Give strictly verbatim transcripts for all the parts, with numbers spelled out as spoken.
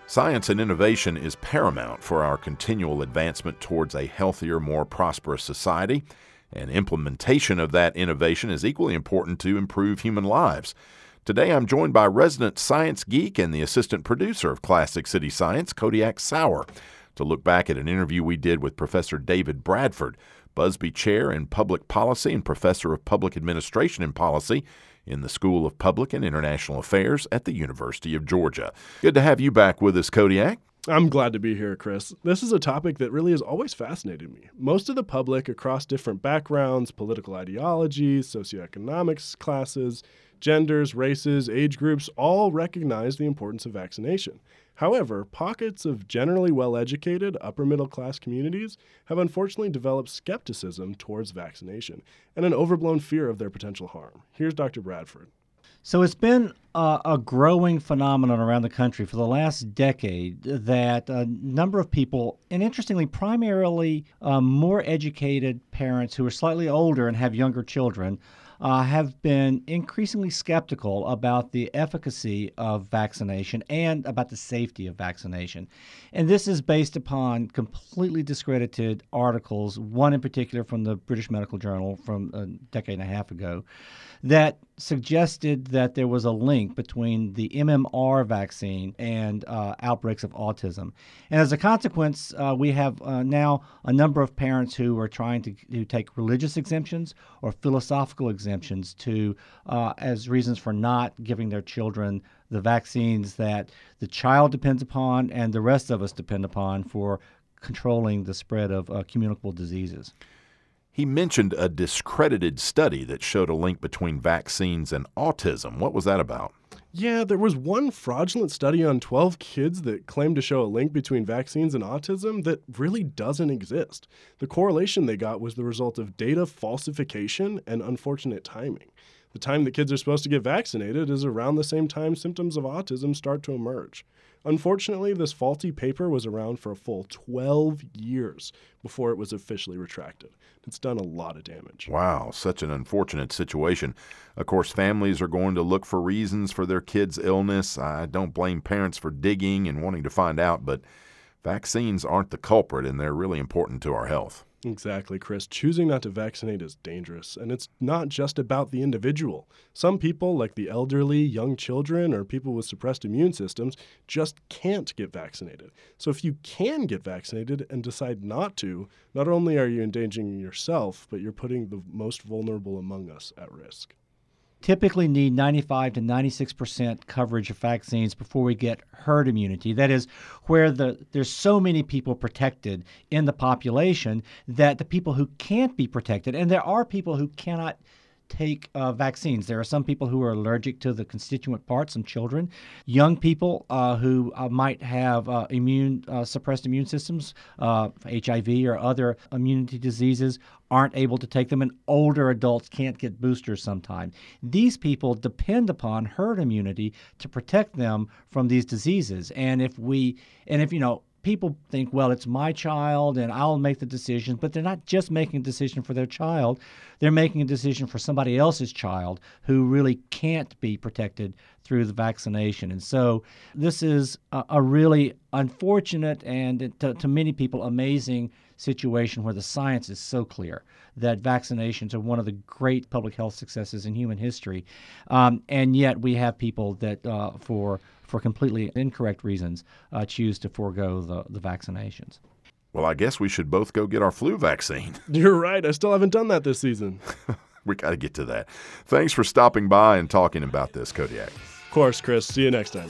Science and innovation is paramount for our continual advancement towards a healthier, more prosperous society, and implementation of that innovation is equally important to improve human lives. Today I'm joined by resident science geek and the assistant producer of Classic City Science, Kodiak Sauer, to look back at an interview we did with Professor David Bradford, Busby Chair in Public Policy and Professor of Public Administration and Policy in the School of Public and International Affairs at the University of Georgia. Good to have you back with us, Kodiak. I'm glad to be here, Chris. This is a topic that really has always fascinated me. Most of the public across different backgrounds, political ideologies, socioeconomics classes, genders, races, age groups, all recognize the importance of vaccination. However, pockets of generally well-educated, upper-middle-class communities have unfortunately developed skepticism towards vaccination and an overblown fear of their potential harm. Here's Doctor Bradford. So it's been uh, a growing phenomenon around the country for the last decade that a number of people, and interestingly, primarily uh, more educated parents who are slightly older and have younger children, Uh, have been increasingly skeptical about the efficacy of vaccination and about the safety of vaccination. And this is based upon completely discredited articles, one in particular from the British Medical Journal from a decade and a half ago, that suggested that there was a link between the M M R vaccine and uh, outbreaks of autism. And as a consequence, uh, we have uh, now a number of parents who are trying to, to take religious exemptions or philosophical exemptions to uh, as reasons for not giving their children the vaccines that the child depends upon and the rest of us depend upon for controlling the spread of uh, communicable diseases. He mentioned a discredited study that showed a link between vaccines and autism. What was that about? Yeah, there was one fraudulent study on twelve kids that claimed to show a link between vaccines and autism that really doesn't exist. The correlation they got was the result of data falsification and unfortunate timing. The time that kids are supposed to get vaccinated is around the same time symptoms of autism start to emerge. Unfortunately, this faulty paper was around for a full twelve years before it was officially retracted. It's done a lot of damage. Wow, such an unfortunate situation. Of course, families are going to look for reasons for their kids' illness. I don't blame parents for digging and wanting to find out, but vaccines aren't the culprit, and they're really important to our health. Exactly, Chris. Choosing not to vaccinate is dangerous, and it's not just about the individual. Some people, like the elderly, young children, or people with suppressed immune systems, just can't get vaccinated. So if you can get vaccinated and decide not to, not only are you endangering yourself, but you're putting the most vulnerable among us at risk. Typically need ninety-five to ninety-six percent coverage of vaccines before we get herd immunity. That is, where the there's so many people protected in the population that the people who can't be protected, and there are people who cannot take uh, vaccines. There are some people who are allergic to the constituent parts, some children, young people uh, who uh, might have uh, immune uh, suppressed immune systems, uh, H I V or other immunity diseases, aren't able to take them, and older adults can't get boosters sometimes. These people depend upon herd immunity to protect them from these diseases. And if we, and if, you know, people think, well, it's my child and I'll make the decision, but they're not just making a decision for their child. They're making a decision for somebody else's child who really can't be protected through the vaccination. And so this is a, a really unfortunate and, to, to many people, amazing situation where the science is so clear that vaccinations are one of the great public health successes in human history. Um, and yet we have people that, uh, for for completely incorrect reasons, uh, choose to forego the, the vaccinations. Well, I guess we should both go get our flu vaccine. You're right. I still haven't done that this season. We got to get to that. Thanks for stopping by and talking about this, Kodiak. Of course, Chris. See you next time.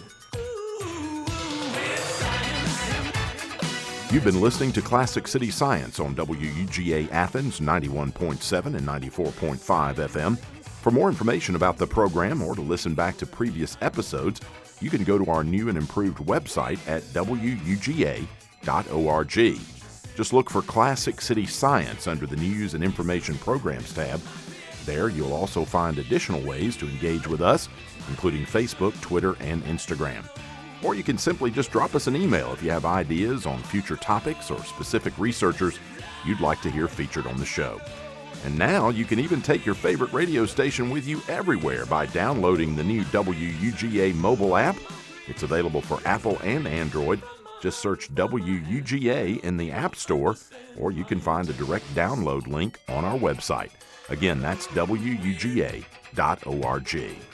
You've been listening to Classic City Science on W U G A Athens ninety-one point seven and ninety-four point five F M. For more information about the program or to listen back to previous episodes, you can go to our new and improved website at W U G A dot org. Just look for Classic City Science under the News and Information Programs tab. There you'll also find additional ways to engage with us, including Facebook, Twitter, and Instagram. Or you can simply just drop us an email if you have ideas on future topics or specific researchers you'd like to hear featured on the show. And now you can even take your favorite radio station with you everywhere by downloading the new W U G A mobile app It's available for Apple and Android. Just search W U G A in the App Store, or you can find a direct download link on our website. Again, that's W U G A dot org.